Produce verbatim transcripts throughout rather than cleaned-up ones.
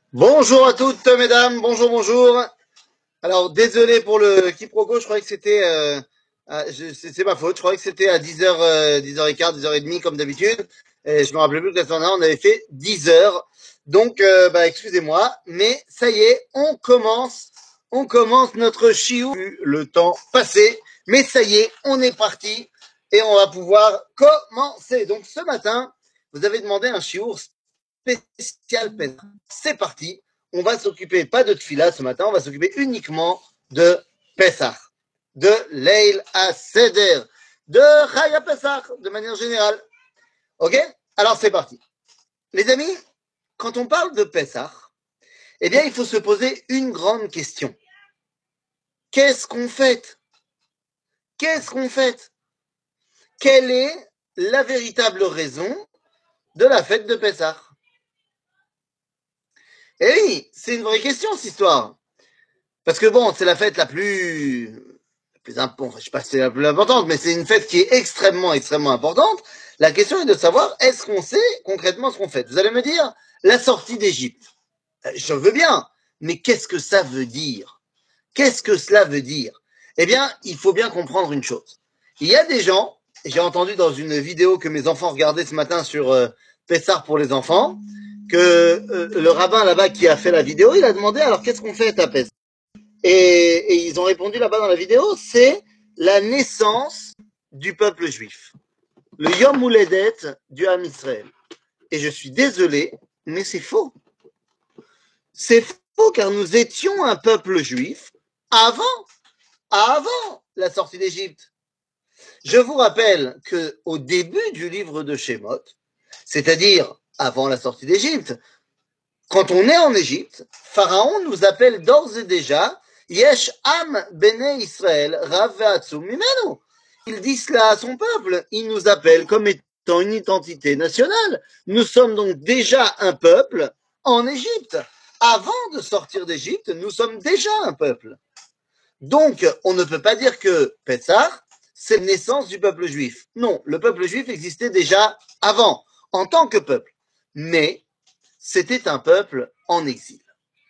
Bonjour à toutes, mesdames. Bonjour, bonjour. Alors, désolé pour le quiproquo. Je croyais que c'était, euh, ah, je- c'est c'est ma faute. Je croyais que c'était à dix heures, euh, dix heures quinze, dix heures trente comme d'habitude. Et je me rappelais plus que la semaine dernière, on avait fait dix heures. Donc, euh, bah, excusez-moi. Mais ça y est, on commence. On commence notre chiou. Le temps passé. Mais ça y est, on est parti. Et on va pouvoir commencer. Donc, ce matin, vous avez demandé un chiour spécial Pessah. C'est parti. On va s'occuper pas de Tfila ce matin, on va s'occuper uniquement de Pessah, de Leil HaSeder, de Chaya Pessah, de manière générale. Ok? Alors c'est parti. Les amis, quand on parle de Pessah, eh bien il faut se poser une grande question. Qu'est-ce qu'on fête? Qu'est-ce qu'on fête? Quelle est la véritable raison de la fête de Pessah? Eh oui, c'est une vraie question cette histoire. Parce que bon, c'est la fête la plus, la plus importante, je sais pas si c'est la plus importante, mais c'est une fête qui est extrêmement, extrêmement importante. La question est de savoir, est-ce qu'on sait concrètement ce qu'on fait? Vous allez me dire, la sortie d'Égypte. Je veux bien, mais qu'est-ce que ça veut dire? Qu'est-ce que cela veut dire? Eh bien, il faut bien comprendre une chose. Il y a des gens, et j'ai entendu dans une vidéo que mes enfants regardaient ce matin sur euh, Pessar pour les enfants, que euh, le rabbin là-bas qui a fait la vidéo, il a demandé, alors qu'est-ce qu'on fait à Pessar? Et, et ils ont répondu là-bas dans la vidéo, c'est la naissance du peuple juif. Le Yom Houledet du Ham Israël. Et je suis désolé, mais c'est faux. C'est faux car nous étions un peuple juif avant, avant la sortie d'Égypte. Je vous rappelle que au début du livre de Shemot, c'est-à-dire avant la sortie d'Égypte, quand on est en Égypte, Pharaon nous appelle d'ores et déjà Yesh Am Bene Israël Rav Ve'atzum Mimenu. Il dit cela à son peuple. Il nous appelle comme étant une identité nationale. Nous sommes donc déjà un peuple en Égypte. Avant de sortir d'Égypte, nous sommes déjà un peuple. Donc, on ne peut pas dire que Pessah, c'est la naissance du peuple juif. Non, le peuple juif existait déjà avant, en tant que peuple. Mais c'était un peuple en exil.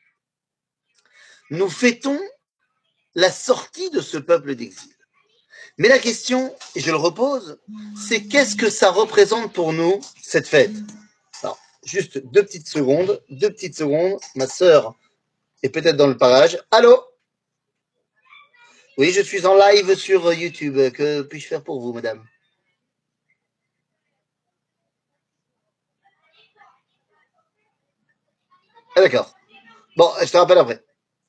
Nous fêtons la sortie de ce peuple d'exil. Mais la question, et je le repose, c'est qu'est-ce que ça représente pour nous, cette fête? Alors, juste deux petites secondes, deux petites secondes, ma sœur est peut-être dans le parage. Allô? Oui, je suis en live sur YouTube. Que puis-je faire pour vous, madame? Ah, d'accord. Bon, je te rappelle après.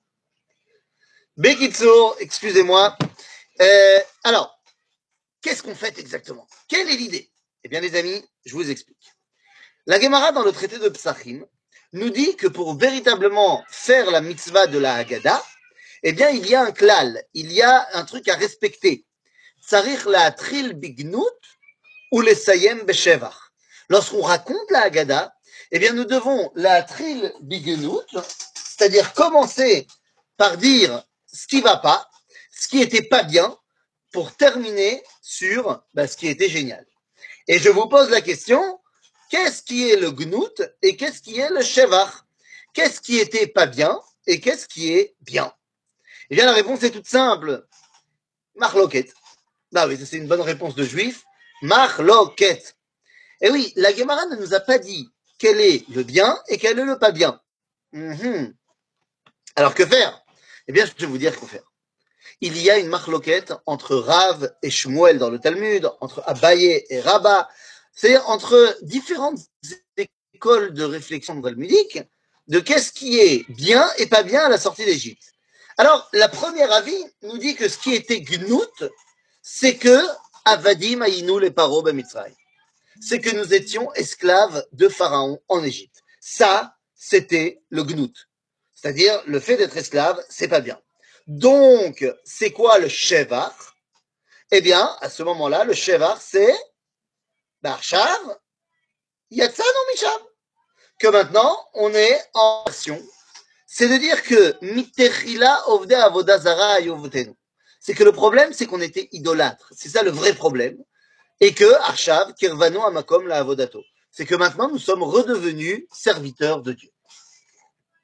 Bekitsour, excusez-moi. Euh, alors, qu'est-ce qu'on fait exactement? Quelle est l'idée? Eh bien, les amis, je vous explique. La Gemara, dans le traité de Psachim, nous dit que pour véritablement faire la mitzvah de la Haggadah, eh bien, il y a un klal, il y a un truc à respecter. Tsarich la tril bignut ou les sayem beshevach. Lorsqu'on raconte la Haggadah, eh bien, nous devons la tril bignut, c'est-à-dire commencer par dire ce qui va pas, ce qui était pas bien, pour terminer sur bah, ce qui était génial. Et je vous pose la question, qu'est-ce qui est le gnout et qu'est-ce qui est le shevach? Qu'est-ce qui était pas bien et qu'est-ce qui est bien? Eh bien, la réponse est toute simple. Marloket. Bah oui, c'est une bonne réponse de juif. Marloket. Et oui, la Gemara ne nous a pas dit quel est le bien et quel est le pas bien. Mm-hmm. Alors que faire? Eh bien, je vais vous dire quoi faire. Il y a une marloquette entre Rav et Shmuel dans le Talmud, entre Abaye et Rabat, c'est entre différentes écoles de réflexion talmudique de qu'est-ce qui est bien et pas bien à la sortie d'Égypte. Alors, la première avis nous dit que ce qui était gnout, c'est que Avadim Aïnou les paro b'Mitzrayim. C'est que nous étions esclaves de Pharaon en Égypte. Ça, c'était le gnout. C'est-à-dire, le fait d'être esclave, c'est pas bien. Donc, c'est quoi le shevar? Eh bien, à ce moment-là, le shevar, c'est Barchar, Yatzano Misham. Que maintenant, on est en action. C'est de dire que Mitechila Ovde Avodazara Yovotenu. C'est que le problème, c'est qu'on était idolâtres. C'est ça le vrai problème. Et que Arshav, Kirvano Amakom la Avodato. C'est que maintenant, nous sommes redevenus serviteurs de Dieu.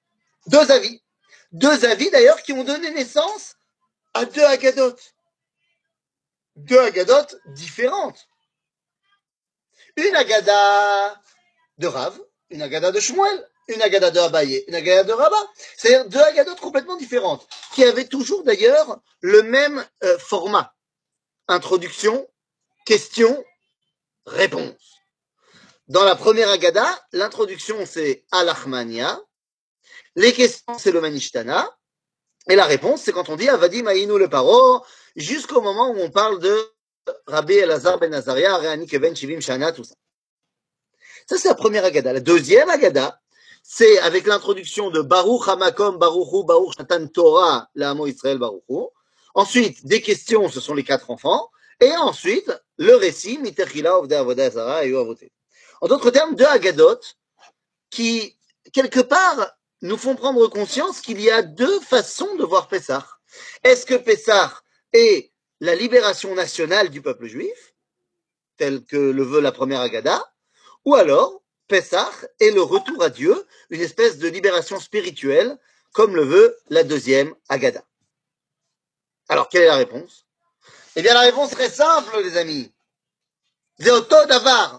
Deux avis. Deux avis d'ailleurs qui ont donné naissance à deux Haggadot. Deux Haggadot différentes. Une Haggadah de Rav, une Haggadah de Shmuel, une Haggadah de Abaye, une Haggadah de Rabbah. C'est-à-dire deux Haggadot complètement différentes, qui avaient toujours d'ailleurs le même euh, format. Introduction, question, réponse. Dans la première Haggadah, l'introduction c'est Al-Achmania, les questions c'est le Manishtana, et la réponse c'est quand on dit Avadim Aïnou le Paro, jusqu'au moment où on parle de Rabbi Elazar ben Azaria, Re'ani Keben Shivim Shana, tout ça. Ça, c'est la première Haggadah. La deuxième Haggadah, c'est avec l'introduction de Baruch Hamakom, Baruchu, Baruch Shatan Torah, l'Amo Israël Baruchu. Ensuite, des questions, ce sont les quatre enfants. Et ensuite, le récit, Mitechila, Ovdei Avodah Zara et Yoavoté. En d'autres termes, deux Haggadot qui, quelque part, nous font prendre conscience qu'il y a deux façons de voir Pessah. Est-ce que Pessah est la libération nationale du peuple juif, tel que le veut la première Haggadah, ou alors, Pessah est le retour à Dieu, une espèce de libération spirituelle, comme le veut la deuxième Haggadah. Alors, quelle est la réponse? Eh bien, la réponse est très simple, les amis. Ze oto davar.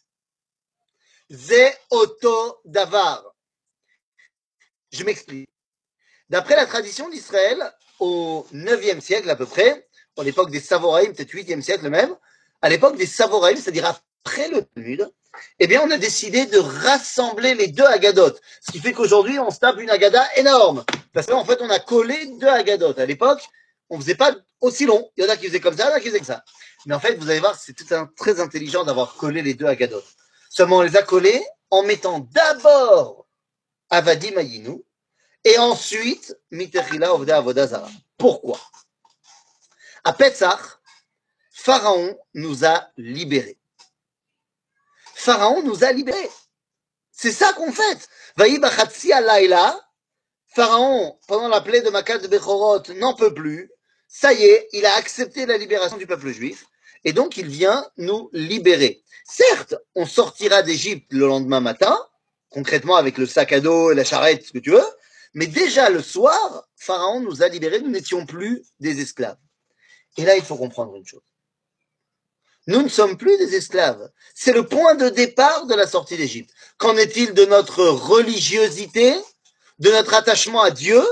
Ze oto davar. Je m'explique. D'après la tradition d'Israël, au neuvième siècle à peu près, à l'époque des Savoraïm, peut-être huitième siècle même, à l'époque des Savoraïm, c'est-à-dire après le Talmud, eh bien, on a décidé de rassembler les deux Haggadot. Ce qui fait qu'aujourd'hui, on se tape une Haggadah énorme. Parce qu'en fait, on a collé deux Haggadot. À l'époque, on ne faisait pas aussi long. Il y en a qui faisaient comme ça, il y en a qui faisaient comme ça. Mais en fait, vous allez voir, c'est tout un, très intelligent d'avoir collé les deux Haggadot. Seulement, on les a collés en mettant d'abord Avadim Ayinu et ensuite Mitechila Ovdei Avodah Zara. Pourquoi? À Pessah, Pharaon nous a libérés. Pharaon nous a libérés. C'est ça qu'on fait. Vaï bachatsi alayla, Pharaon, pendant la plaie de Makat de Bechorot, n'en peut plus. Ça y est, il a accepté la libération du peuple juif. Et donc, il vient nous libérer. Certes, on sortira d'Égypte le lendemain matin, concrètement avec le sac à dos et la charrette, ce que tu veux. Mais déjà le soir, Pharaon nous a libérés, nous n'étions plus des esclaves. Et là, il faut comprendre une chose. Nous ne sommes plus des esclaves. C'est le point de départ de la sortie d'Égypte. Qu'en est-il de notre religiosité, de notre attachement à Dieu?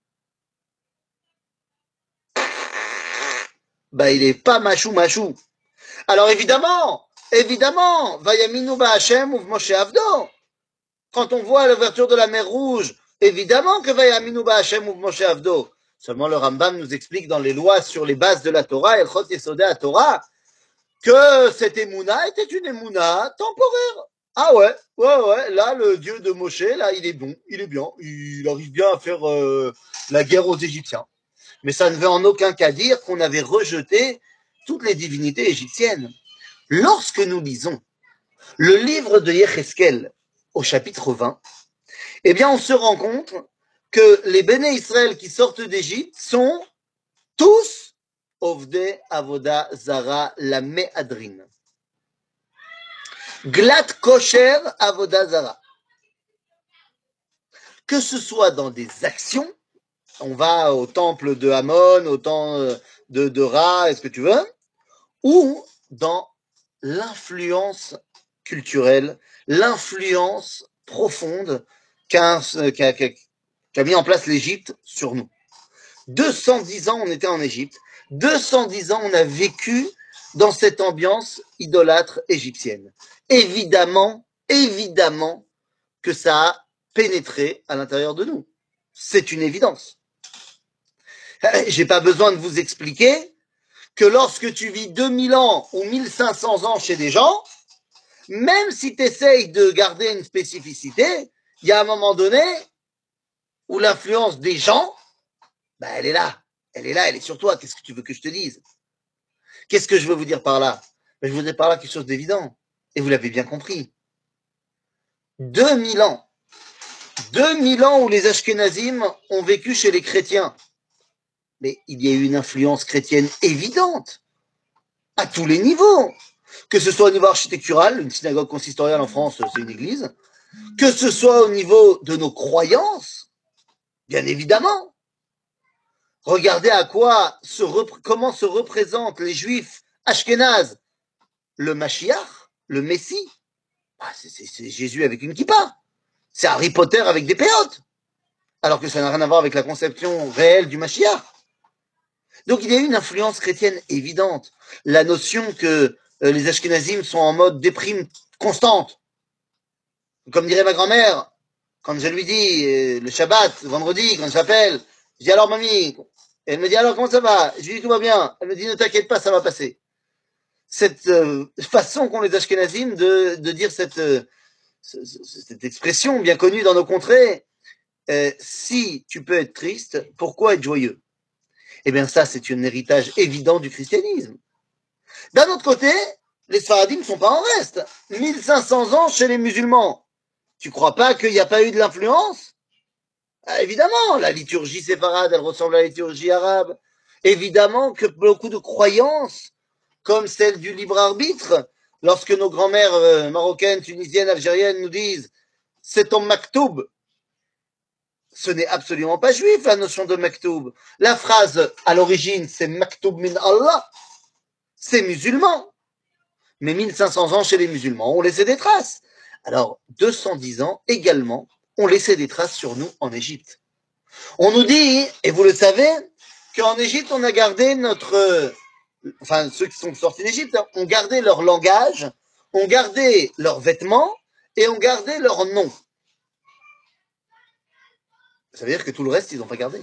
Ben, il est pas machou machou. Alors évidemment, évidemment, Vayaminu Ba'Hashem ou Moshe Avdo. Quand on voit l'ouverture de la mer Rouge, évidemment que Vayaminu Ba'Hashem ou Moshe Avdo. Seulement le Rambam nous explique dans les lois sur les bases de la Torah, Elchot Yesodei à Torah, que cette émouna était une émouna temporaire. Ah ouais, ouais, ouais, là, le dieu de Moshe, là, il est bon, il est bien, il arrive bien à faire euh, la guerre aux Égyptiens. Mais ça ne veut en aucun cas dire qu'on avait rejeté toutes les divinités égyptiennes. Lorsque nous lisons le livre de Yecheskel au chapitre vingt, eh bien, on se rend compte que les Béné Israël qui sortent d'Égypte sont tous Ovdei Avodah Zara la Me'adrin. Glat Kosher Avodah Zara. Que ce soit dans des actions, on va au temple de Hamon, au temple de, de Ra, est-ce que tu veux, ou dans l'influence culturelle, l'influence profonde qu'a, qu'a, qu'a, qu'a mis en place l'Égypte sur nous. deux cent dix ans, on était en Égypte. deux cent dix ans, on a vécu dans cette ambiance idolâtre égyptienne. Évidemment, évidemment que ça a pénétré à l'intérieur de nous. C'est une évidence. J'ai pas besoin de vous expliquer que lorsque tu vis deux mille ans ou mille cinq cents ans chez des gens, même si tu essayes de garder une spécificité, il y a un moment donné où l'influence des gens, ben elle est là. Elle est là, elle est sur toi. Qu'est-ce que tu veux que je te dise? Qu'est-ce que je veux vous dire par là? Ben, je vous dis par là quelque chose d'évident. Et vous l'avez bien compris. deux mille ans. deux mille ans où les Ashkénazim ont vécu chez les chrétiens. Mais il y a eu une influence chrétienne évidente. À tous les niveaux. Que ce soit au niveau architectural, une synagogue consistoriale en France, c'est une église. Que ce soit au niveau de nos croyances. Bien évidemment. Regardez à quoi se comment se représentent les Juifs ashkénazes le Mashiach, le Messie. Ah, c'est Jésus avec une kippa. C'est Harry Potter avec des péotes. Alors que ça n'a rien à voir avec la conception réelle du Mashiach. Donc il y a une influence chrétienne évidente. La notion que euh, les Ashkenazim sont en mode déprime constante. Comme dirait ma grand-mère, quand je lui dis euh, le Shabbat, vendredi, quand je l'appelle, je dis alors mamie, elle me dit alors comment ça va? Je lui dis tout va bien. Elle me dit ne t'inquiète pas, ça va passer. Cette euh, façon qu'ont les Ashkenazim de, de dire cette, euh, cette expression bien connue dans nos contrées, euh, si tu peux être triste, pourquoi être joyeux? Eh bien ça, c'est un héritage évident du christianisme. D'un autre côté, les Sfaradim ne sont pas en reste. mille cinq cents ans chez les musulmans. Tu crois pas qu'il n'y a pas eu de l'influence? Ah, évidemment, la liturgie séfarade, elle ressemble à la liturgie arabe. Évidemment que beaucoup de croyances, comme celle du libre arbitre, lorsque nos grands-mères euh, marocaines, tunisiennes, algériennes nous disent « c'est ton maktoub », ce n'est absolument pas juif, la notion de maktoub. La phrase, à l'origine, c'est maktoub min Allah, c'est musulman. Mais mille cinq cents ans chez les musulmans ont laissé des traces. Alors, deux cent dix ans également ont laissé des traces sur nous en Égypte. On nous dit, et vous le savez, qu'en Égypte, on a gardé notre... Enfin, ceux qui sont sortis d'Égypte hein, ont gardé leur langage, ont gardé leurs vêtements et ont gardé leur nom. Ça veut dire que tout le reste, ils n'ont pas gardé.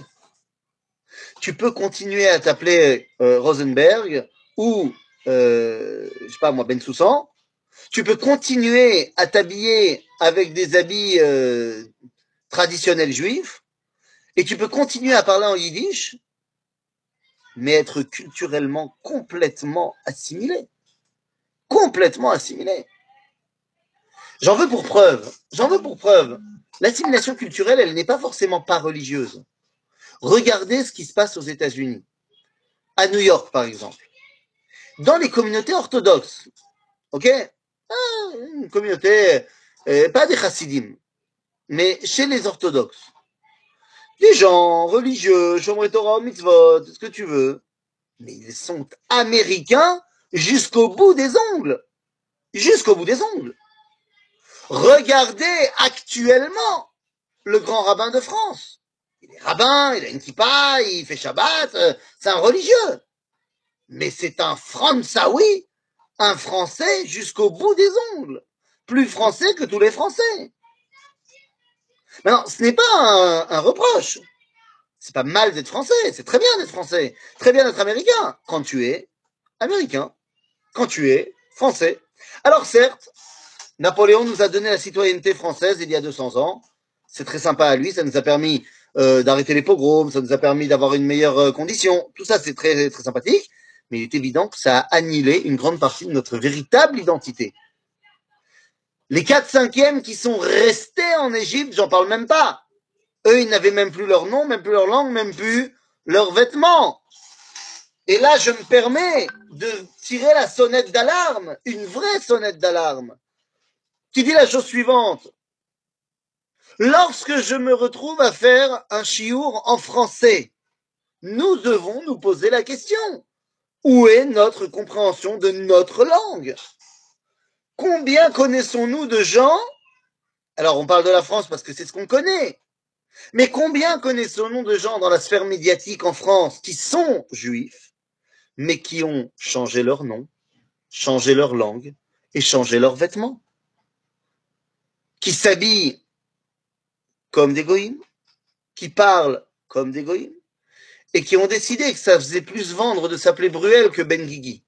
Tu peux continuer à t'appeler euh, Rosenberg ou, euh, je sais pas moi, Ben Soussan. Tu peux continuer à t'habiller avec des habits euh, traditionnels juifs et tu peux continuer à parler en yiddish, mais être culturellement complètement assimilé. Complètement assimilé. J'en veux pour preuve. J'en veux pour preuve. L'assimilation culturelle, elle n'est pas forcément pas religieuse. Regardez ce qui se passe aux États-Unis. À New York, par exemple. Dans les communautés orthodoxes, ok, ah, une communauté, euh, pas des chassidim, mais chez les orthodoxes, des gens religieux, Shomrei Torah, mitzvot, ce que tu veux, mais ils sont américains jusqu'au bout des ongles, jusqu'au bout des ongles. Regardez actuellement le grand rabbin de France. Il est rabbin, il a une kippa, il fait Shabbat, euh, c'est un religieux. Mais c'est un Fransaoui, un Français jusqu'au bout des ongles. Plus français que tous les Français. Maintenant, ce n'est pas un, un reproche. C'est pas mal d'être français, c'est très bien d'être français. Très bien d'être américain. Quand tu es américain. Quand tu es français. Alors certes, Napoléon nous a donné la citoyenneté française il y a deux cents ans. C'est très sympa à lui, ça nous a permis euh, d'arrêter les pogroms, ça nous a permis d'avoir une meilleure euh, condition. Tout ça, c'est très, très sympathique. Mais il est évident que ça a annihilé une grande partie de notre véritable identité. Les quatre cinquièmes qui sont restés en Égypte, j'en parle même pas. Eux, ils n'avaient même plus leur nom, même plus leur langue, même plus leurs vêtements. Et là, je me permets de tirer la sonnette d'alarme, une vraie sonnette d'alarme, qui dit la chose suivante. Lorsque je me retrouve à faire un chiour en français, nous devons nous poser la question. Où est notre compréhension de notre langue? Combien connaissons-nous de gens? Alors, on parle de la France parce que c'est ce qu'on connaît. Mais combien connaissons-nous de gens dans la sphère médiatique en France qui sont juifs, mais qui ont changé leur nom, changé leur langue et changé leurs vêtements? Qui s'habillent comme des goïms, qui parlent comme des goïms, et qui ont décidé que ça faisait plus vendre de s'appeler Bruel que Ben Guigui.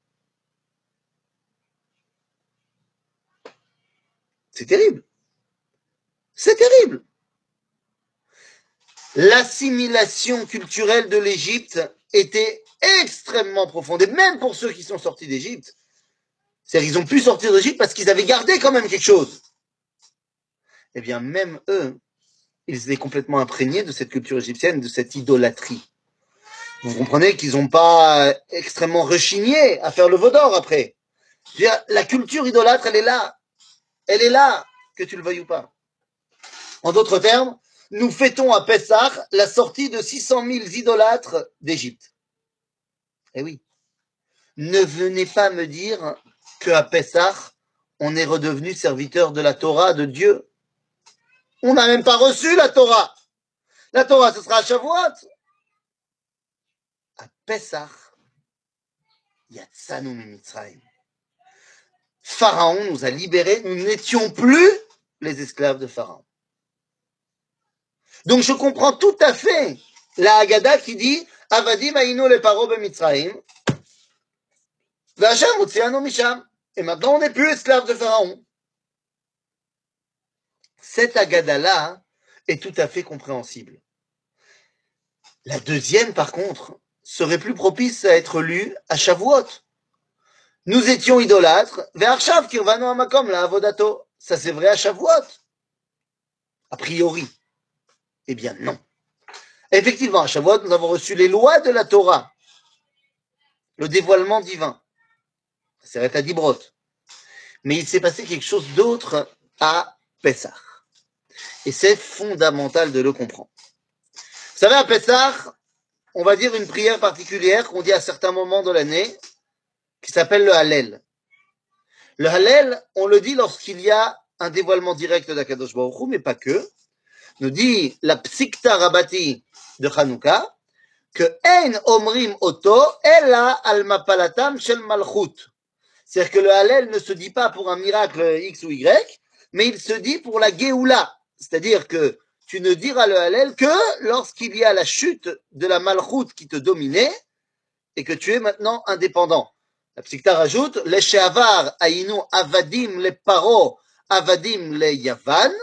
C'est terrible. C'est terrible. L'assimilation culturelle de l'Égypte était extrêmement profonde. Et même pour ceux qui sont sortis d'Égypte, c'est-à-dire qu'ils ont pu sortir d'Égypte parce qu'ils avaient gardé quand même quelque chose. Eh bien, même eux, ils étaient complètement imprégnés de cette culture égyptienne, de cette idolâtrie. Vous comprenez qu'ils n'ont pas extrêmement rechigné à faire le veau d'or après. Je veux dire, la culture idolâtre, elle est là. Elle est là, que tu le veuilles ou pas. En d'autres termes, nous fêtons à Pessah la sortie de six cent mille idolâtres d'Égypte. Eh oui, ne venez pas me dire qu'à Pessah, on est redevenu serviteur de la Torah de Dieu. On n'a même pas reçu la Torah. La Torah, ce sera à Shavuot. À Pessah, Yatsanu Mitzrayim. Pharaon nous a libérés, nous n'étions plus les esclaves de Pharaon. Donc je comprends tout à fait la Haggadah qui dit Avadim aïno le paro b'Mitzrayim, v'Hashem otzianu misham. Et maintenant on n'est plus esclaves de Pharaon. Cette Haggadah-là est tout à fait compréhensible. La deuxième, par contre, serait plus propice à être lue à Shavuot. Nous étions idolâtres, ve'arshav kirvanu hamakom la'avodato. Ça c'est vrai à Shavuot. A priori. Eh bien non. Effectivement, à Shavuot, nous avons reçu les lois de la Torah, le dévoilement divin. C'est Reta Dibrot. Mais il s'est passé quelque chose d'autre à Pessah. Et c'est fondamental de le comprendre. Vous savez, à Pessah, on va dire une prière particulière qu'on dit à certains moments de l'année, qui s'appelle le Hallel. Le Hallel, on le dit lorsqu'il y a un dévoilement direct d'Akadosh Baruch Hu, mais pas que. Nous dit la Psikta Rabati de Hanouka, que Ein Omrim Oto Ella al Mapalatam Shel Malchut. C'est-à-dire que le Hallel ne se dit pas pour un miracle X ou Y, mais il se dit pour la Géoula. C'est-à-dire que tu ne diras le Hallel que lorsqu'il y a la chute de la Malchut qui te dominait et que tu es maintenant indépendant. La Psikta rajoute les Sheavar Aïnu Avadim les Paro Avadim les Yavan.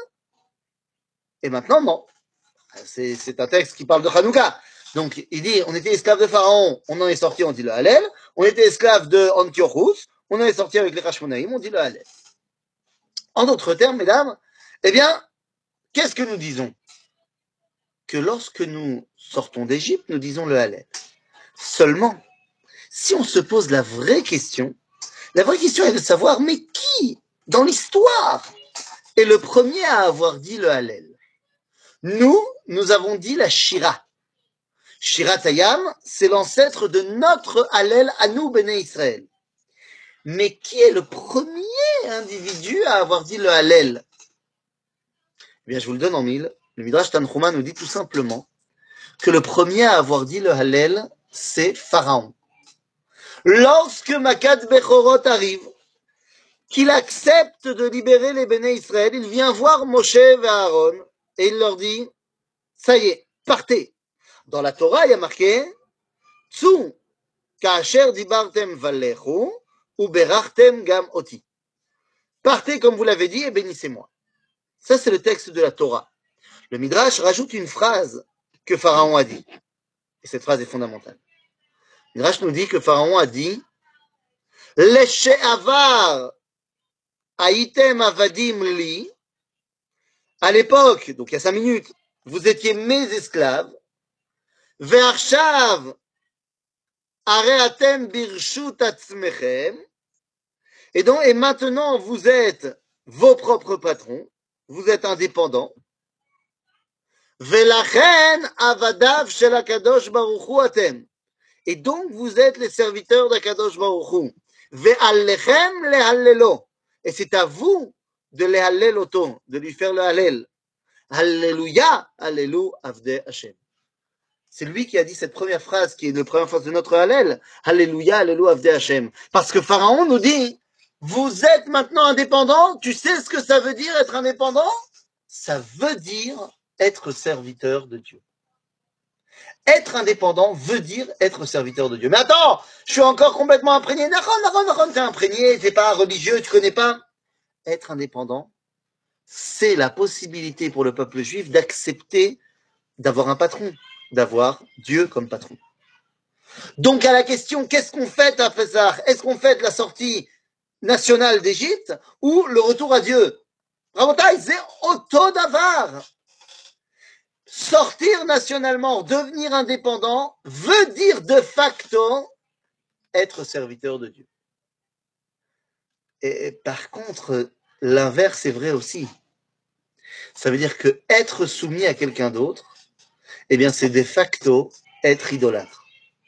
Et maintenant, non. C'est, c'est un texte qui parle de Hanouka. Donc, il dit, on était esclave de Pharaon, on en est sorti, on dit le Hallel. On était esclave de Antiochus, on en est sorti avec les Hashmonaïm, on dit le Hallel. En d'autres termes, mesdames, eh bien, qu'est-ce que nous disons? Que lorsque nous sortons d'Égypte, nous disons le Hallel. Seulement, si on se pose la vraie question, la vraie question est de savoir, mais qui, dans l'histoire, est le premier à avoir dit le Hallel? Nous, nous avons dit la Shira. Shirat Hayam, c'est l'ancêtre de notre Hallel à nous, Béné Israël. Mais qui est le premier individu à avoir dit le Hallel? Eh bien, je vous le donne en mille. Le Midrash Tanchuma nous dit tout simplement que le premier à avoir dit le Hallel, c'est Pharaon. Lorsque Makat Bechorot arrive, qu'il accepte de libérer les Béné Israël, il vient voir Moshe et Aaron et il leur dit, ça y est, partez. Dans la Torah, il y a marqué, Tsu, Ka'asher dibartem valechu, ou berachtem gam oti. Partez comme vous l'avez dit et bénissez-moi. Ça, c'est le texte de la Torah. Le Midrash rajoute une phrase que Pharaon a dit. Et cette phrase est fondamentale. Le Midrash nous dit que Pharaon a dit Leshe'avar haïtem avadim li. À l'époque, donc il y a cinq minutes, vous étiez mes esclaves. Ve'arshav areatem birshut atzmechem. Et donc, et maintenant, vous êtes vos propres patrons. Vous êtes indépendants. Velachen avadav shel HaKadosh Baruch Hu atem. Et donc, vous êtes les serviteurs d'Akadosh Baruch Hu. Ve'allechem lehallelo. Et c'est à vous de lehallel oto, de lui faire le hallel. Alléluia, Allélu avdei Hashem. C'est lui qui a dit cette première phrase, qui est la première phrase de notre hallel. Alléluia, Allélu avdei Hashem. Parce que Pharaon nous dit, vous êtes maintenant indépendants. Tu sais ce que ça veut dire être indépendant? Ça veut dire être serviteur de Dieu. Être indépendant veut dire être serviteur de Dieu. Mais attends, je suis encore complètement imprégné. Naron, naron, naron, t'es imprégné, t'es pas religieux, tu connais pas. Être indépendant, c'est la possibilité pour le peuple juif d'accepter d'avoir un patron, d'avoir Dieu comme patron. Donc à la question, qu'est-ce qu'on fait à Pessah? Est-ce qu'on fête la sortie nationale d'Égypte ou le retour à Dieu? Rabotai, c'est auto d'avar. Sortir nationalement, devenir indépendant, veut dire de facto être serviteur de Dieu. Et par contre, l'inverse est vrai aussi. Ça veut dire que être soumis à quelqu'un d'autre, eh bien, c'est de facto être idolâtre.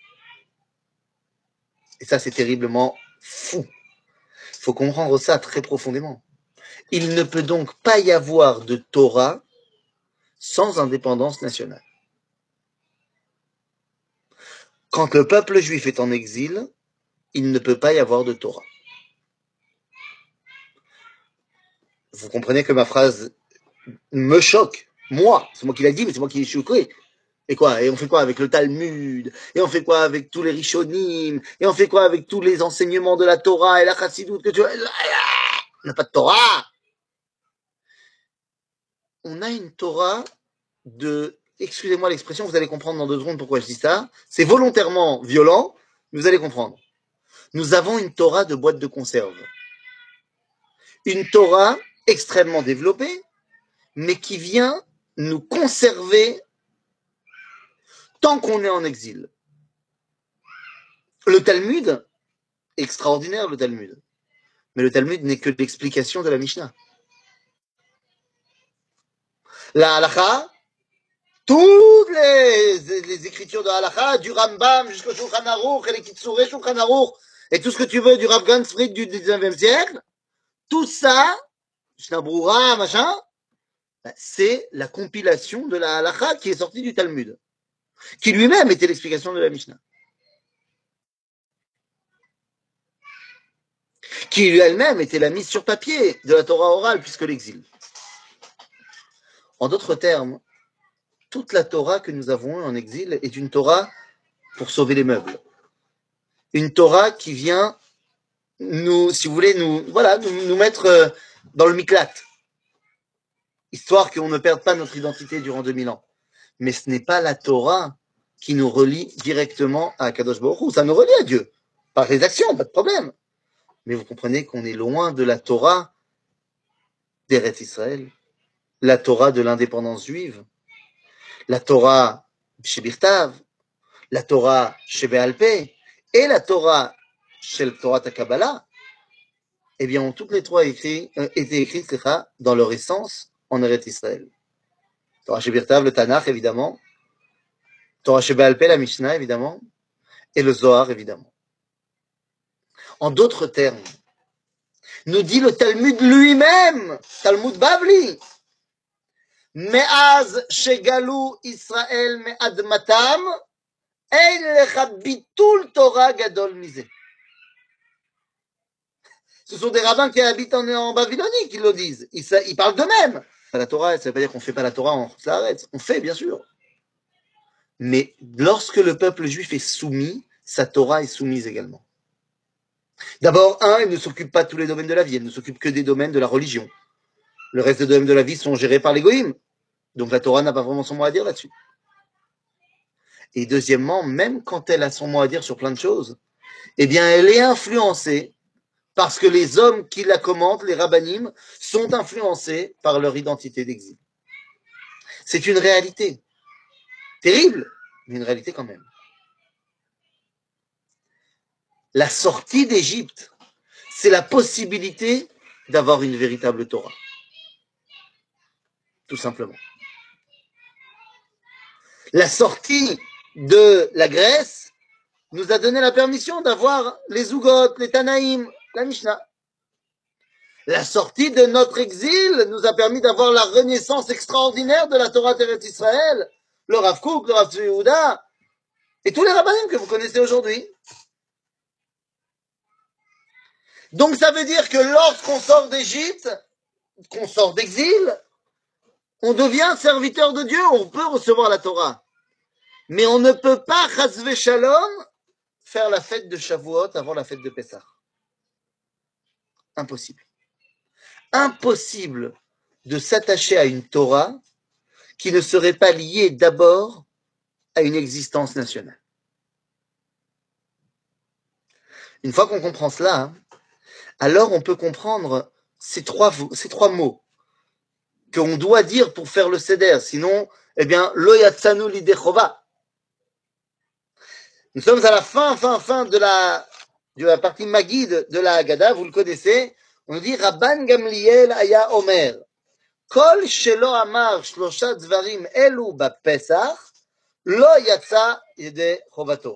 Et ça, c'est terriblement fou. Il faut comprendre ça très profondément. Il ne peut donc pas y avoir de Torah sans indépendance nationale. Quand le peuple juif est en exil, il ne peut pas y avoir de Torah. Vous comprenez que ma phrase me choque. Moi, c'est moi qui l'ai dit, mais c'est moi qui l'ai choqué. Et quoi? Et on fait quoi avec le Talmud? Et on fait quoi avec tous les Rishonim? Et on fait quoi avec tous les enseignements de la Torah et la Chassidoute que tu vois? On n'a pas de Torah. On a une Torah de, excusez-moi l'expression, vous allez comprendre dans deux secondes pourquoi je dis ça. C'est volontairement violent, mais vous allez comprendre. Nous avons une Torah de boîte de conserve. Une Torah extrêmement développée, mais qui vient nous conserver tant qu'on est en exil. Le Talmud, extraordinaire le Talmud, mais le Talmud n'est que l'explication de la Mishnah. La halakha, toutes les, les écritures de halakha, du Rambam jusqu'au Shulchan Aruch, et les Kitsurei Shulchan Aruch, et tout ce que tu veux du Rav Gansfried du dix-neuvième siècle, tout ça, Mishnah Brura, machin, c'est la compilation de la halakha qui est sortie du Talmud, qui lui-même était l'explication de la Mishnah. Qui elle-même était la mise sur papier de la Torah orale, puisque l'exil. En d'autres termes, toute la Torah que nous avons en exil est une Torah pour sauver les meubles. Une Torah qui vient nous, si vous voulez, nous, voilà, nous, nous mettre dans le miklat, histoire qu'on ne perde pas notre identité durant deux mille ans. Mais ce n'est pas la Torah qui nous relie directement à Kadosh Baruch Hu. Ça nous relie à Dieu, par les actions, pas de problème. Mais vous comprenez qu'on est loin de la Torah d'Eretz Israël, la Torah de l'indépendance juive, la Torah chez Birtav, la Torah chez Be'alpé et la Torah chez le Torah Takabala, eh bien, ont toutes les trois écrits, euh, été écrites dans leur essence en Eretz Israël. Torah chez Birtav, le Tanakh, évidemment, Torah chez Be'alpé, la Mishnah, évidemment, et le Zohar, évidemment. En d'autres termes, nous dit le Talmud lui-même, Talmud Bavli, Me'az shegalu Israël me'admatam, ein lecha bitul Torah gadol mizeh. Ce sont des rabbins qui habitent en, en Babylonie qui le disent. Ils, ils parlent d'eux-mêmes. La Torah, ça veut pas dire qu'on ne fait pas la Torah en s'arrête. On fait, bien sûr. Mais lorsque le peuple juif est soumis, sa Torah est soumise également. D'abord, un, elle ne s'occupe pas de tous les domaines de la vie. Elle ne s'occupe que des domaines de la religion. Le reste des domaines de la vie sont gérés par les goïms. Donc la Torah n'a pas vraiment son mot à dire là-dessus. Et deuxièmement, même quand elle a son mot à dire sur plein de choses, eh bien, elle est influencée parce que les hommes qui la commentent, les rabbanim, sont influencés par leur identité d'exil. C'est une réalité. Terrible, mais une réalité quand même. La sortie d'Égypte, c'est la possibilité d'avoir une véritable Torah. Tout simplement. La sortie de la Grèce nous a donné la permission d'avoir les Zougot, les Tanaïm, la Mishnah. La sortie de notre exil nous a permis d'avoir la renaissance extraordinaire de la Torah d'Eretz Israël, le Rav Kook, le Rav Tzvi Yehuda, et tous les rabbinim que vous connaissez aujourd'hui. Donc ça veut dire que lorsqu'on sort d'Égypte, qu'on sort d'exil, on devient serviteur de Dieu, on peut recevoir la Torah. Mais on ne peut pas, chas v'shalom, faire la fête de Shavuot avant la fête de Pessah. Impossible. Impossible de s'attacher à une Torah qui ne serait pas liée d'abord à une existence nationale. Une fois qu'on comprend cela, alors on peut comprendre ces trois, ces trois mots qu'on doit dire pour faire le seder. Sinon, eh bien, lo yatsanu lidechova. Nous sommes à la fin, fin, fin de la, de la partie Maguide de la Haggadah, vous le connaissez. On nous dit Rabban Gamliel Aya Omer. Kol shelo amar shlosha dvarim elu bapesach, lo yatsa yede chovato.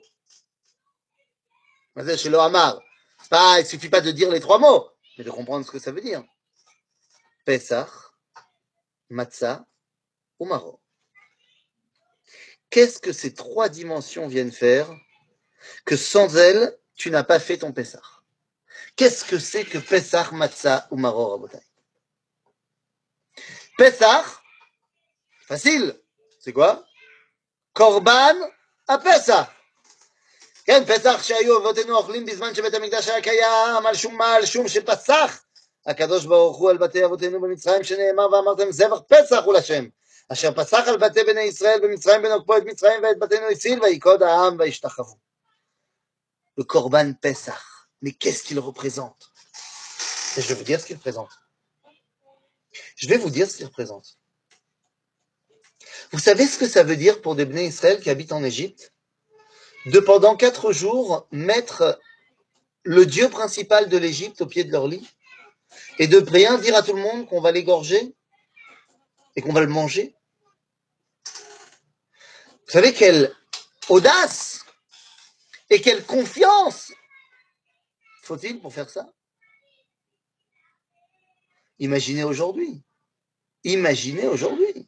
Shelo amar. Pas, il suffit pas de dire les trois mots, mais de comprendre ce que ça veut dire. Pesach, matzah ou maror. Qu'est-ce que ces trois dimensions viennent faire que sans elles, tu n'as pas fait ton Pesach? Qu'est-ce que c'est que Pesach, matzah ou maror, Rabotai? Pesach, facile. C'est quoi? Korban à Pesach. כן, פסח שהיו אבותינו אוכלים בזמן שבית המקדש היה קיים, על שום מה, על שום שפסח הקדוש ברוך הוא על בתי אבותינו במצרים, שנאמר ואמרתם זבח פסח הוא לשם, אשר פסח על בתי בני ישראל במצרים בנוקפו את מצרים ואת בתינו הציל, ויקוד העם וישתחוו. Le Korban Pesach, mais qu'est-ce qu'il représente? Et je vais vous dire ce qu'il représente. Je vais vous dire ce qu'il représente. Vous savez ce que ça veut dire pour des Bnei Israël qui habitent en Égypte? De pendant quatre jours mettre le dieu principal de l'Égypte au pied de leur lit et de rien dire à tout le monde qu'on va l'égorger et qu'on va le manger. Vous savez quelle audace et quelle confiance faut-il pour faire ça? Imaginez aujourd'hui. Imaginez aujourd'hui.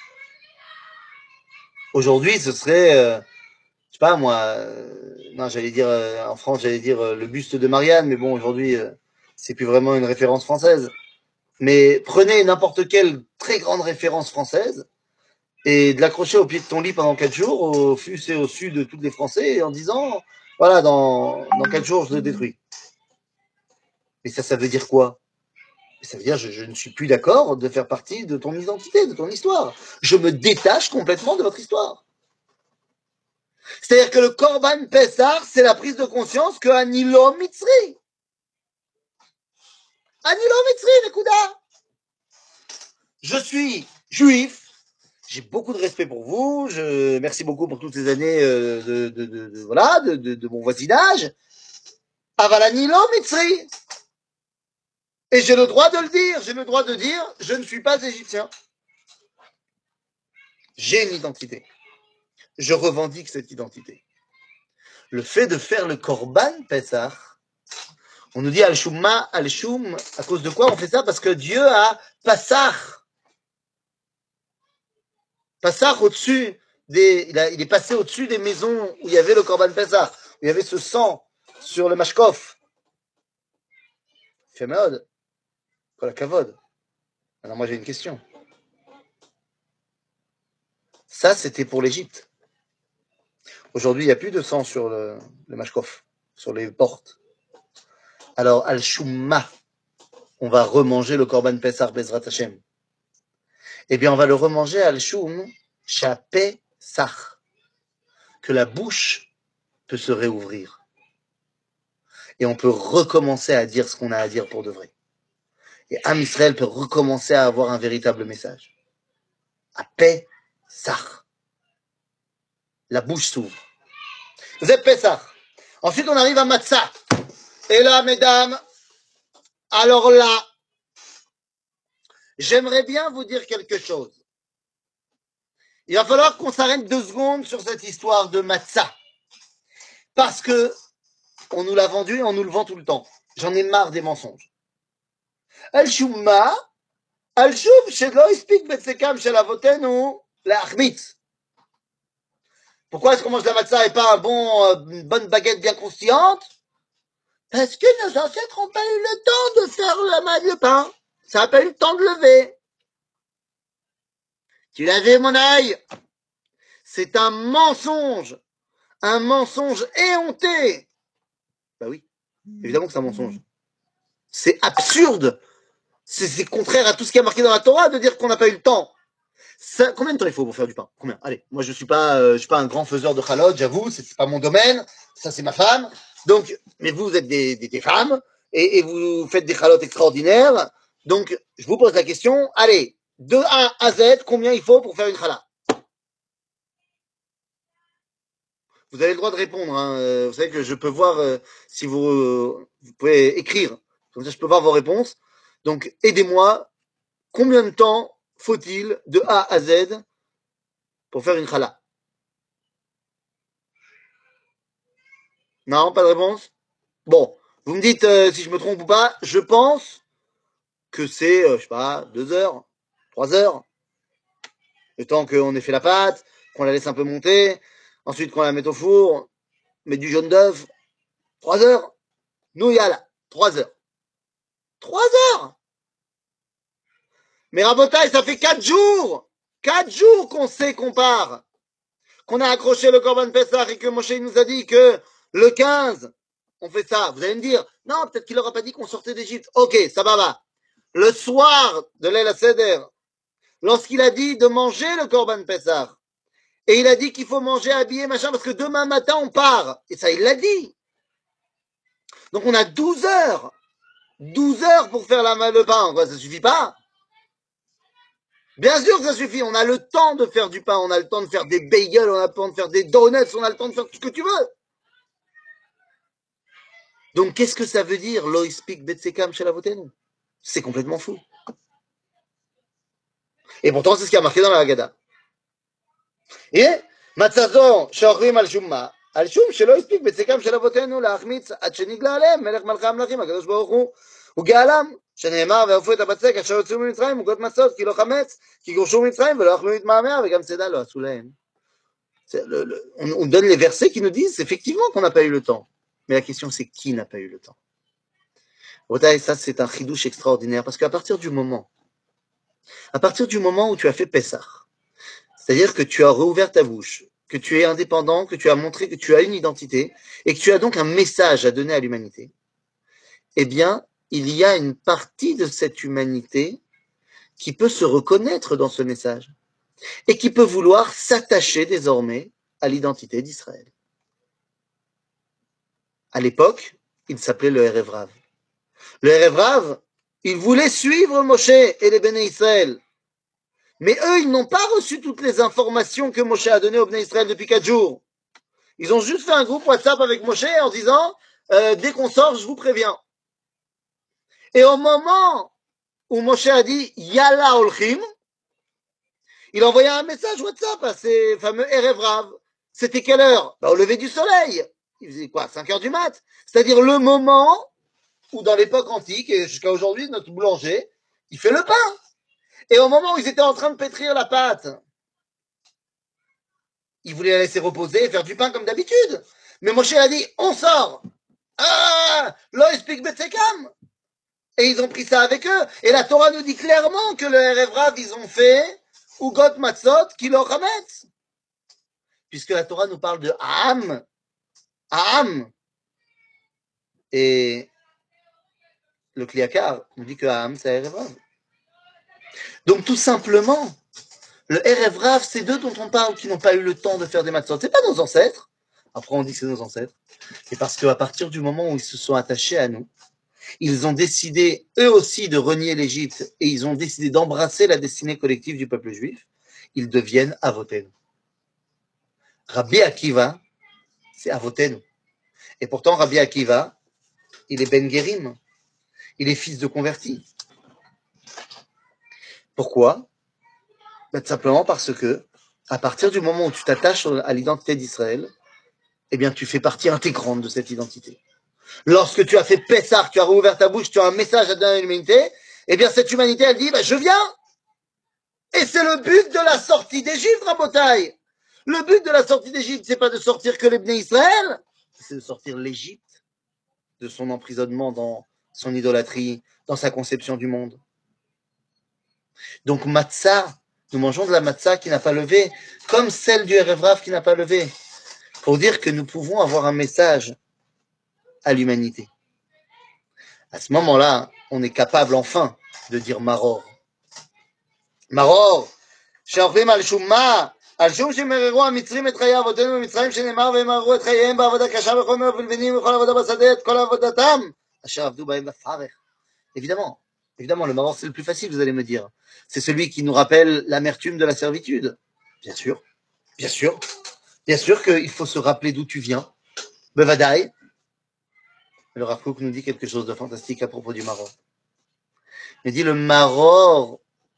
Aujourd'hui, ce serait, euh, je sais pas moi, euh, non, j'allais dire, euh, en France, j'allais dire euh, le buste de Marianne, mais bon, aujourd'hui, euh, c'est plus vraiment une référence française. Mais prenez n'importe quelle très grande référence française et de l'accrocher au pied de ton lit pendant quatre jours, au fus et au su de tous les Français, en disant, voilà, dans, dans quatre jours, je le détruis. Mais ça, ça veut dire quoi? Ça veut dire, je, je ne suis plus d'accord de faire partie de ton identité, de ton histoire. Je me détache complètement de votre histoire. C'est-à-dire que le Korban Pessah, c'est la prise de conscience que Anilo Mitzri. Anilo Mitzri, Nekuda. Je suis juif. J'ai beaucoup de respect pour vous. Je merci beaucoup pour toutes ces années euh, de, de, de, de voilà de, de, de mon voisinage. Aval Anilo Mitzri. Et j'ai le droit de le dire. J'ai le droit de dire, je ne suis pas égyptien. J'ai une identité. Je revendique cette identité. Le fait de faire le Korban Pessah, on nous dit Al-Shumma, Al-Shum, à cause de quoi on fait ça? Parce que Dieu a Passach. Passach au-dessus des, il, a, il est passé au-dessus des maisons où il y avait le Korban Pessah, où il y avait ce sang sur le Mashkof. Féméod, Kol HaKavod. Alors moi j'ai une question. Ça c'était pour l'Égypte. Aujourd'hui il n'y a plus de sang sur le, le Mashkof, sur les portes. Alors Al-Shumma, on va remanger le Korban Pessah Bezrat Hashem. Eh bien, on va le remanger à Al-Shum, Shapesach, que la bouche peut se réouvrir. Et on peut recommencer à dire ce qu'on a à dire pour de vrai. Et Am Israël peut recommencer à avoir un véritable message. À Pesach. La bouche s'ouvre. Vous êtes Pesach. Ensuite, on arrive à Matzah. Et là, mesdames, alors là, j'aimerais bien vous dire quelque chose. Il va falloir qu'on s'arrête deux secondes sur cette histoire de Matzah. Parce que on nous l'a vendu et on nous le vend tout le temps. J'en ai marre des mensonges. Al-Shumma, Al-Shum, shelo ispik betsekam shel avotenu le'achmitz. Pourquoi est-ce qu'on mange la matzah et pas un bon, euh, une bonne baguette bien croustillante? Parce que nos ancêtres n'ont pas eu le temps de faire le, le pain. Ça n'a pas eu le temps de lever. Tu l'as vu, mon œil? C'est un mensonge. Un mensonge éhonté. Bah oui, évidemment que c'est un mensonge. C'est absurde. C'est contraire à tout ce qui est marqué dans la Torah de dire qu'on n'a pas eu le temps. Ça, combien de temps il faut pour faire du pain? Combien? Allez, moi je suis pas, euh, je suis pas un grand faiseur de chalot, j'avoue, c'est, c'est pas mon domaine. Ça c'est ma femme. Donc, mais vous, vous êtes des, des, des femmes et, et vous faites des chalotes extraordinaires. Donc, je vous pose la question. Allez, de A à Z, combien il faut pour faire une challah? Vous avez le droit de répondre. Hein. Vous savez que je peux voir euh, si vous, euh, vous pouvez écrire. Comme ça, je peux voir vos réponses. Donc, aidez-moi. combien de temps faut-il de A à Z pour faire une chala? Non, pas de réponse? Bon, vous me dites euh, si je me trompe ou pas. Je pense que c'est, euh, je sais pas, deux heures, trois heures. Le temps qu'on ait fait la pâte, qu'on la laisse un peu monter, ensuite qu'on la mette au four, met du jaune d'œuf. Trois heures. Nous, yalla, trois heures. Trois heures. Mais Rabotaï, ça fait quatre jours. Quatre jours qu'on sait qu'on part. Qu'on a accroché le Corban Pessah et que Moshe nous a dit que le quinze, on fait ça. Vous allez me dire, non, peut-être qu'il n'aura pas dit qu'on sortait d'Égypte. Ok, ça va, va. Le soir de l'El Seder, lorsqu'il a dit de manger le Corban Pessah, et il a dit qu'il faut manger habillé, machin, parce que demain matin, on part. Et ça, il l'a dit. Donc on a douze heures. douze heures pour faire la, le pain. Quoi, ça suffit pas. Bien sûr que ça suffit. On a le temps de faire du pain. On a le temps de faire des bagels. On a le temps de faire des donuts. On a le temps de faire tout ce que tu veux. Donc, qu'est-ce que ça veut dire, Loïspik Betsekam chez la Votenu? C'est complètement fou. Et pourtant, c'est ce qui a marqué dans la Haggadah. Et, Matzazon, Shorim al-Shumma, al-Shum, שלא הספיק בצקם של אבותינו להחמיץ עד שנגלה עליהם מלך מלכי המלכים הקדוש ברוך הוא וגאלם שנאמר וערפו את הבצק אשר יוצאו ממצרים עוגות מצות כי לא חמץ כי גורשו ממצרים ולא אכלו מתמהמה וגם צידה לא עשו lהם. Le, le, on, on donne les versets qui nous disent effectivement qu'on n'a pas eu le temps. Mais la question c'est qui n'a pas eu le temps. Et ça c'est un chidouche extraordinaire parce qu'à partir du moment à partir du moment où tu as fait Pessah, c'est-à-dire que tu as rouvert ta bouche, que tu es indépendant, que tu as montré que tu as une identité et que tu as donc un message à donner à l'humanité, eh bien, il y a une partie de cette humanité qui peut se reconnaître dans ce message et qui peut vouloir s'attacher désormais à l'identité d'Israël. À l'époque, il s'appelait le Erev Rav. Le Erev Rav, il voulait suivre Moshe et les Béné Israël. Mais eux, ils n'ont pas reçu toutes les informations que Moshe a données aux Béné Israël depuis quatre jours. Ils ont juste fait un groupe WhatsApp avec Moshe en disant euh, dès qu'on sort, je vous préviens. Et au moment où Moshe a dit Yalla Olchim, il a envoyé un message WhatsApp à ces fameux Erev Rav. C'était quelle heure? Bah, au lever du soleil. Il faisait quoi? cinq heures du mat. C'est-à-dire le moment où, dans l'époque antique, et jusqu'à aujourd'hui, notre boulanger, il fait le pain. Et au moment où ils étaient en train de pétrir la pâte, il voulait la laisser reposer et faire du pain comme d'habitude. Mais Moshe a dit, on sort. Ah, lo explique Betsekam. Et ils ont pris ça avec eux. Et la Torah nous dit clairement que le Erev Rav, ils ont fait Ugot Matzot Kilo Chametz. Puisque la Torah nous parle de Aham. Aham. Et le Kliakar nous dit que Aham, c'est Erev Rav. Donc tout simplement, le Erev Rav, c'est d'eux dont on parle qui n'ont pas eu le temps de faire des matzot. C'est pas nos ancêtres. Après, on dit que c'est nos ancêtres. C'est parce qu'à partir du moment où ils se sont attachés à nous, ils ont décidé eux aussi de renier l'Égypte et ils ont décidé d'embrasser la destinée collective du peuple juif. Ils deviennent Avotenu. Rabbi Akiva, c'est Avotenu. Et pourtant, Rabbi Akiva, il est Ben Gerim. Il est fils de converti. Pourquoi? Ben, tout simplement parce que, à partir du moment où tu t'attaches à l'identité d'Israël, eh bien, tu fais partie intégrante de cette identité. Lorsque tu as fait Pessah, tu as rouvert ta bouche, tu as un message à donner à l'humanité, eh bien, cette humanité, elle dit, ben, je viens. Et c'est le but de la sortie d'Égypte, Rabotaï. Le but de la sortie d'Égypte, c'est pas de sortir que les Bnei Israël, c'est de sortir l'Égypte de son emprisonnement dans son idolâtrie, dans sa conception du monde. Donc, matzah, nous mangeons de la matzah qui n'a pas levé, comme celle du Erev Rav qui n'a pas levé, pour dire que nous pouvons avoir un message à l'humanité. À ce moment-là, on est capable enfin de dire Maror. Maror, שאוכלים על שומה, על שום שמררו המצרים את חיי אבותינו במצרים שנאמר והם מררו את חייהם בעבודה קשה בכל מיני ולבנים וכל עבודה בשדה את כל עבודתם אשר עבדו בהם בפרך. Évidemment, évidemment, le Maror c'est le plus facile, vous allez me dire. C'est celui qui nous rappelle l'amertume de la servitude. Bien sûr, bien sûr, bien sûr qu'il faut se rappeler d'où tu viens. Bevadaï. Le Rav Kook nous dit quelque chose de fantastique à propos du Maror. Il dit le Maror,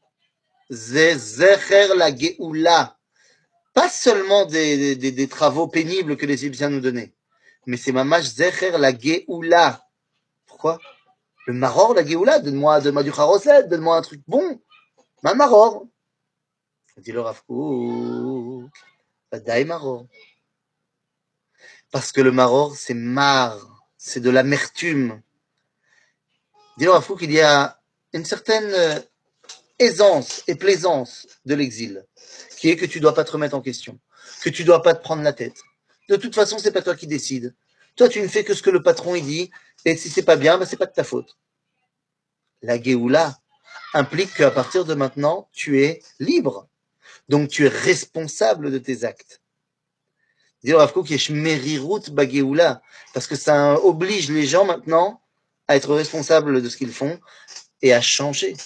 Ze zecher la geoula. Pas seulement des, des, des travaux pénibles que les Égyptiens nous donnaient, mais c'est mamash zecher la geoula. Pourquoi? Le maror, la geoula, donne-moi, donne-moi du charoset, donne-moi un truc bon. Ma maror. Dit le Rav Kook. Badaï maror. Parce que le maror, c'est mar, c'est de l'amertume. Dit le Rav Kook qu'il y a une certaine aisance et plaisance de l'exil, qui est que tu ne dois pas te remettre en question, que tu ne dois pas te prendre la tête. De toute façon, c'est pas toi qui décides. Toi, tu ne fais que ce que le patron il dit, et si c'est pas bien, ben, c'est pas de ta faute. La Géoula implique qu'à partir de maintenant, tu es libre. Donc, tu es responsable de tes actes. Dit le Rav Kook, yesh merirut bagéoula, parce que ça oblige les gens maintenant à être responsables de ce qu'ils font et à changer,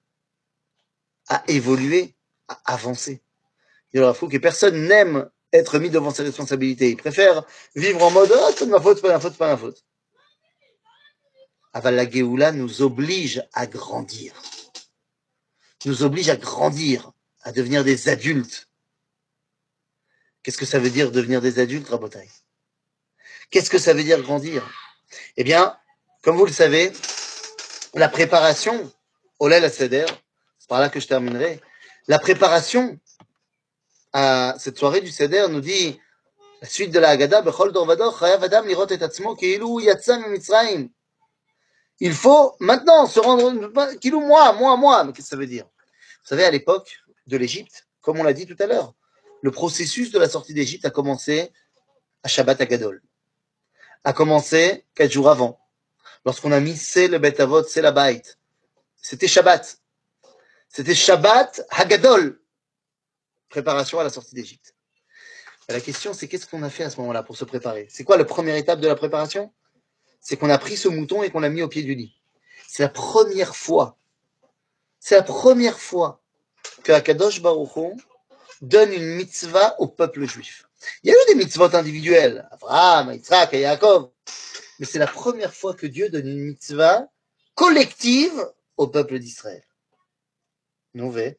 à évoluer, à avancer. Dit le Rav Kook, que personne n'aime être mis devant ses responsabilités. Il préfère vivre en mode ah, c'est de ma faute, c'est pas de ma faute, c'est pas de ma faute. Aval la Géoula nous oblige à grandir. Nous oblige à grandir, à devenir des adultes. Qu'est-ce que ça veut dire devenir des adultes, Rabotai? Qu'est-ce que ça veut dire grandir? Eh bien, comme vous le savez, la préparation au Leil HaSeder, c'est par là que je terminerai, la préparation à cette soirée du Seder nous dit la suite de la Haggadah, Bechol dor vador, chayav adam lirot et atzmo כאילו yatsa mimitzrayim. Il faut maintenant se rendre, kilou moi, moi, moi. Mais qu'est-ce que ça veut dire? Vous savez, à l'époque de l'Égypte, comme on l'a dit tout à l'heure, le processus de la sortie d'Égypte a commencé à Shabbat Hagadol, a commencé quatre jours avant, lorsqu'on a mis c'est le Bet Avot, c'est la Bait. C'était Shabbat. C'était Shabbat Hagadol, préparation à la sortie d'Égypte. La question, c'est qu'est-ce qu'on a fait à ce moment-là pour se préparer? C'est quoi la première étape de la préparation? C'est qu'on a pris ce mouton et qu'on l'a mis au pied du lit. C'est la première fois, c'est la première fois que Akadosh Baruch Hu donne une mitzvah au peuple juif. Il y a eu des mitzvot individuelles, Abraham, Yitzhak et Yaakov, mais c'est la première fois que Dieu donne une mitzvah collective au peuple d'Israël. Nouvé.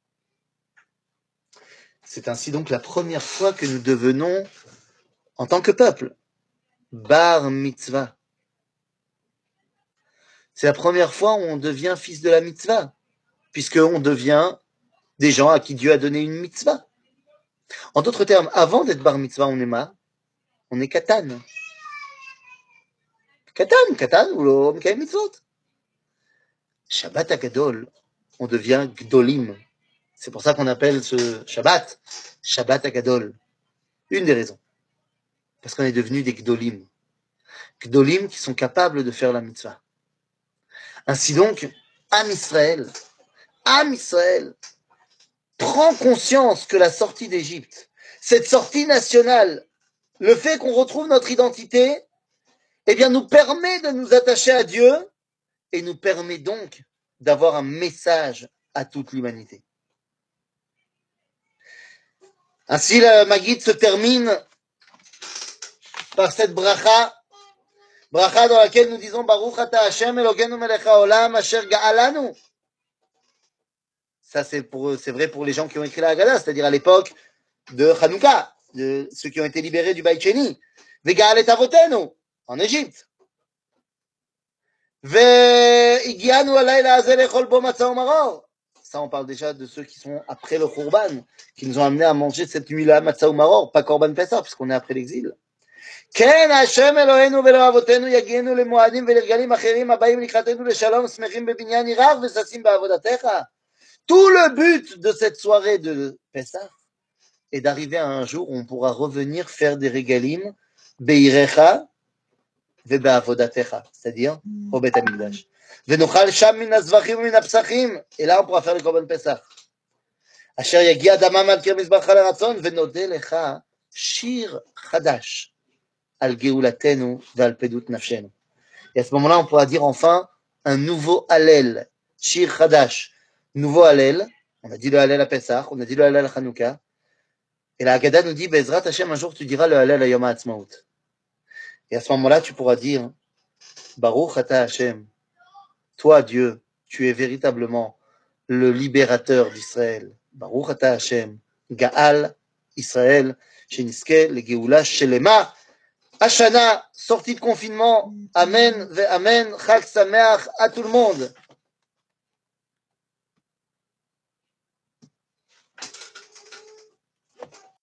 C'est ainsi donc la première fois que nous devenons, en tant que peuple, bar mitzvah. C'est la première fois où on devient fils de la mitzvah, puisqu'on devient des gens à qui Dieu a donné une mitzvah. En d'autres termes, avant d'être bar mitzvah, on est ma, on est katan. Katan, katan, ou lo mekayem mitzvot. Shabbat Hagadol, on devient gdolim. C'est pour ça qu'on appelle ce Shabbat Shabbat Hagadol. Une des raisons. Parce qu'on est devenu des gdolim. Gdolim qui sont capables de faire la mitzvah. Ainsi donc, Am Israël, Am Israël, prend conscience que la sortie d'Égypte, cette sortie nationale, le fait qu'on retrouve notre identité, eh bien, nous permet de nous attacher à Dieu et nous permet donc d'avoir un message à toute l'humanité. Ainsi, la Maguide se termine par cette bracha, bracha dans laquelle nous disons Baruch ata Hashem Elokeinu melech haolam asher ga'alanu. Ça, c'est pour, c'est vrai pour les gens qui ont écrit la Haggadah, c'est-à-dire à l'époque de Hanouka, de ceux qui ont été libérés du Beit Sheni. Ve'ga'al et avotenu, en Égypte. Ve'igianu alayla hazeh lechol bo matza u'maror. Ça, on parle déjà de ceux qui sont après le Khurban, qui nous ont amenés à manger cette nuit-là, Matzah ou Maror, pas Korban Pessah, puisqu'on est après l'exil. כן, השם אלוהינו ואלוהי אבותינו יגיענו למועדים ולרגלים אחרים הבאים לקראתנו לשלום, שמחים בבניין ירח וששים בעבודתך. Tout le but de cette soirée de Pessah est d'arriver à un jour où on pourra revenir faire des régalim beirecha ובעבודתך, c'est-à-dire au Beth Amikdash. ונאכל שם מן הזבחים ומן הפסחים, et là on pourra faire le Korban Pessah. אשר יגיע דמם על קיר מזבחך לרצון, ונודה לך שיר חדש על גאולתנו ועל פדות נפשנו. Et à ce moment-là, on pourra dire enfin un nouveau Hallel, Shir Chadash, nouveau Hallel. On a dit le Hallel à Pessah, on a dit le Hallel à Hanouka. Et la Haggadah nous dit, Bezrat Hashem, un jour tu diras le Hallel à Yom HaAtzmaut. Et à ce moment-là, tu pourras dire, Baruch Ata Hashem, toi Dieu, tu es véritablement le libérateur d'Israël. Baruch ata Hashem, Gaal Israël, Sheniske, le Geoula Shelema. Hashana, sortie de confinement, Amen, ve Amen, Chag Sameach à tout le monde.